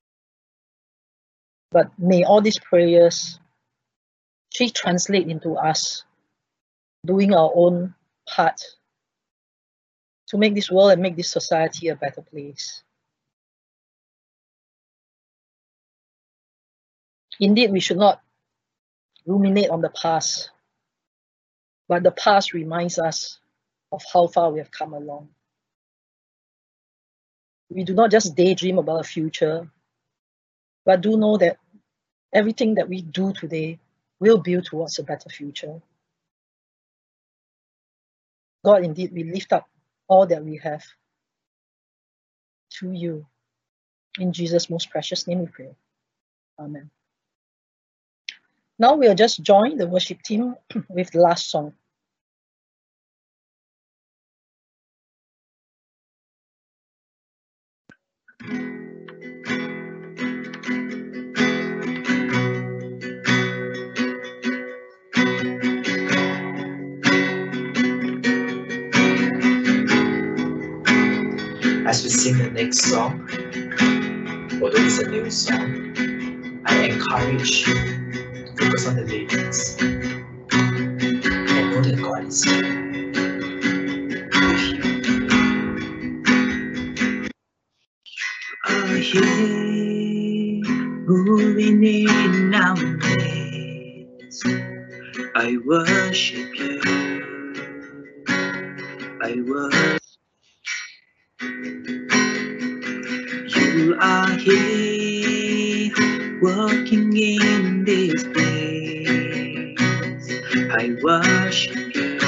But may all these prayers actually translate into us doing our own part to make this world and make this society a better place. Indeed, we should not ruminate on the past, but the past reminds us of how far we have come along. We do not just daydream about a future, but do know that everything that we do today will build towards a better future. God, indeed, we lift up all that we have to you. In Jesus' most precious name we pray. Amen. Now we'll just join the worship team with the last song. As we sing the next song, although it's a new song, I encourage you to focus on the lyrics and know that God is here with you. Here, moving in our midst, I worship you. I worship. You are here, working in this place. I worship you.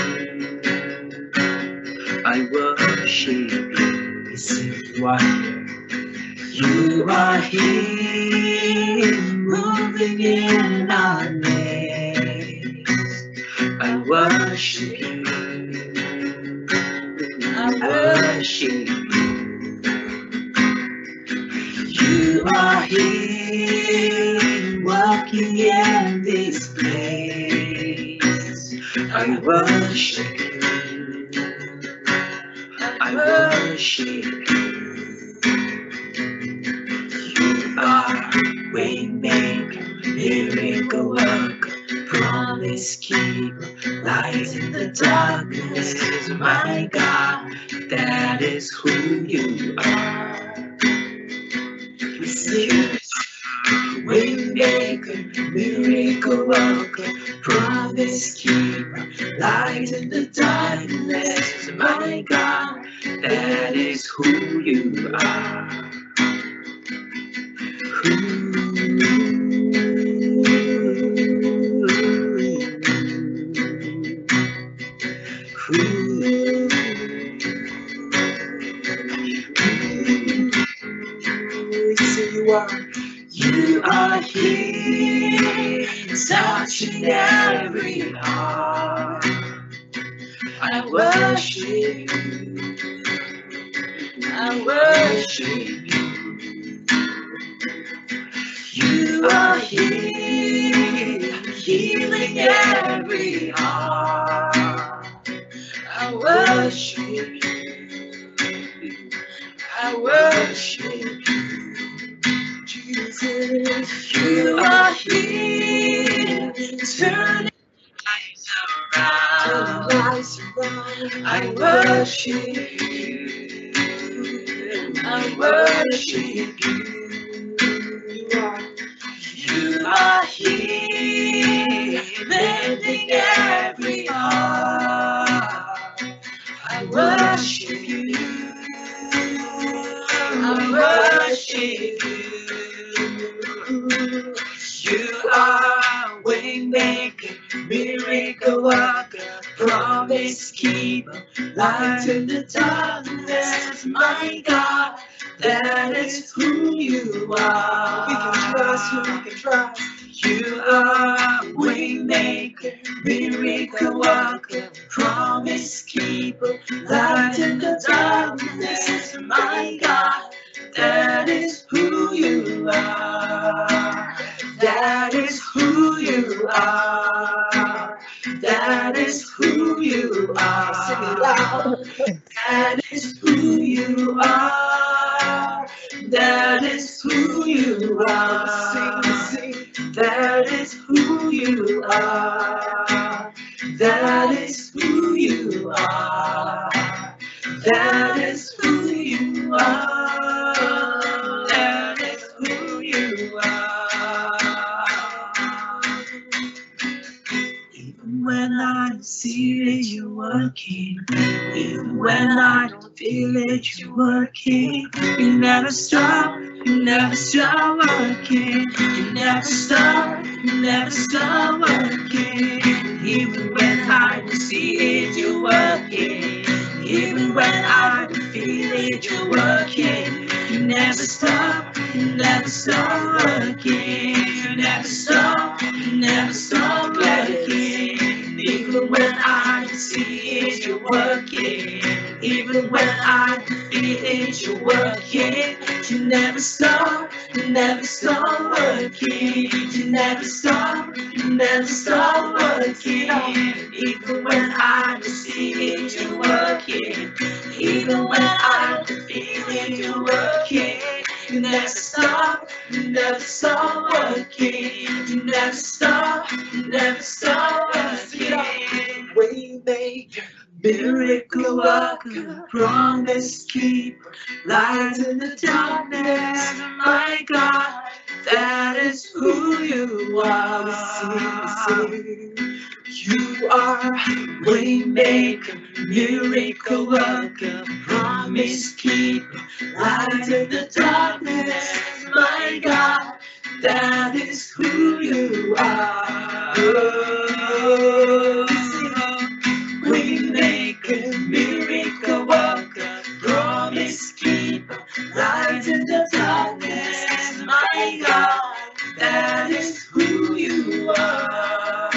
I worship you. We sing, you are here. You are here, moving in our midst. I worship you. I worship you. You are here, walking in this place. I worship you. I worship you. You are waymaker, miracle worker, promise keeper, light in the darkness, my God, that is who you are. We sing Waymaker, miracle worker, promise keeper, light in the darkness, my God, that is who you are. You are here, touching every heart. I worship you. I worship you. You are here, healing every heart. I worship you. I worship you. Jesus, you are here, turning lives around. I worship you. I worship you. You are here, mending every heart. I worship you. I worship you. You are waymaker, miracle worker, promise keeper, light in the darkness, my God, that is who you are. We can trust you, we can trust. You are waymaker, miracle worker, promise keeper, light in the darkness, my God, that is who you are. That is who you are. That is who you are. Sing it loud. That is who you are. That is who you are. Sing. That is who you are. That is who you are. That is who you are. That is who you are. Even when I don't see it, you're working. Even when I don't feel it, you're working. You never stop. You never stop working. You never stop. You never stop working. Even when I don't see it, you're working. Even when I don't feel it, you're working. You never stop. You never stop working. You never stop. You never stop working. Even when I don't see it, you're working. Even when I don't feel it, you're working. You never stop. You never stop working. You never stop. You never stop working. Even when I don't see it, you're working. Even when I don't feel it, you're working. You never stop. You never stop working. You never stop. You never stop working. Waymaker, miracle worker, promise keeper, light in the darkness, my God, that is who you are. You are waymaker, miracle worker, promise keeper, light in the darkness, my God, that is who you are. Waymaker, miracle worker, promise keeper, light in the darkness, my God, that is who you are.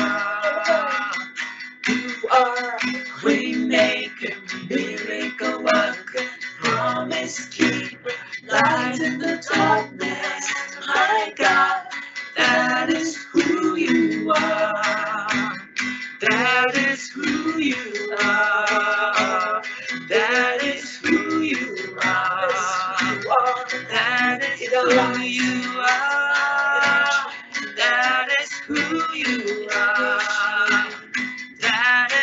You are waymaker, miracle worker, promise keeper, light in the darkness, my God, that is who you are. That is who you are. That is who you are. That is who you are. That is who you are. That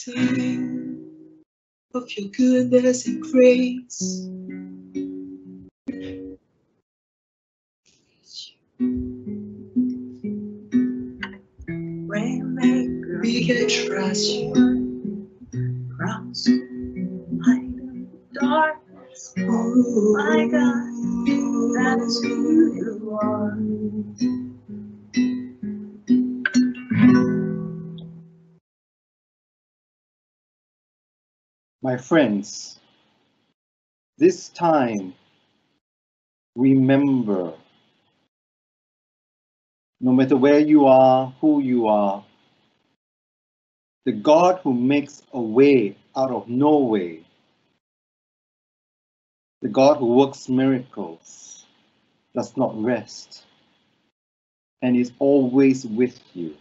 sing of your goodness and grace. Waymaker, We can trust you. crowns light in the darkness. Oh my God, that is who you are. My friends, this time, remember, no matter where you are, who you are, the God who makes a way out of no way, the God who works miracles, does not rest and is always with you.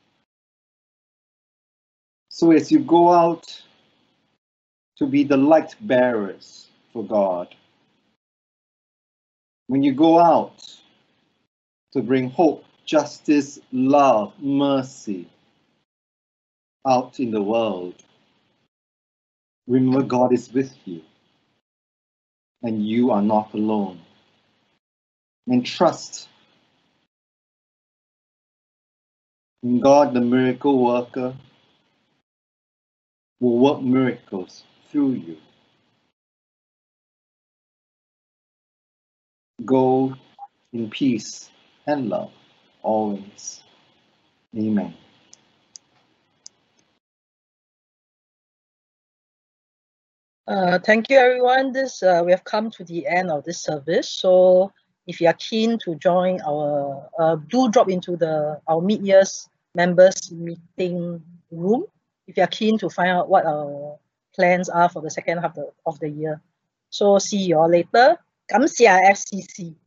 So as you go out to be the light bearers for God, when you go out to bring hope, justice, love, mercy out in the world, remember God is with you and you are not alone. And trust in God, the miracle worker, will work miracles through you. Go in peace and love always. Amen. Thank you, everyone. We have come to the end of this service. So if you are keen to join our, do drop into our mid-years members meeting room. If you are keen to find out what our plans are for the second half of the year. So see you all later. 感謝 FCC.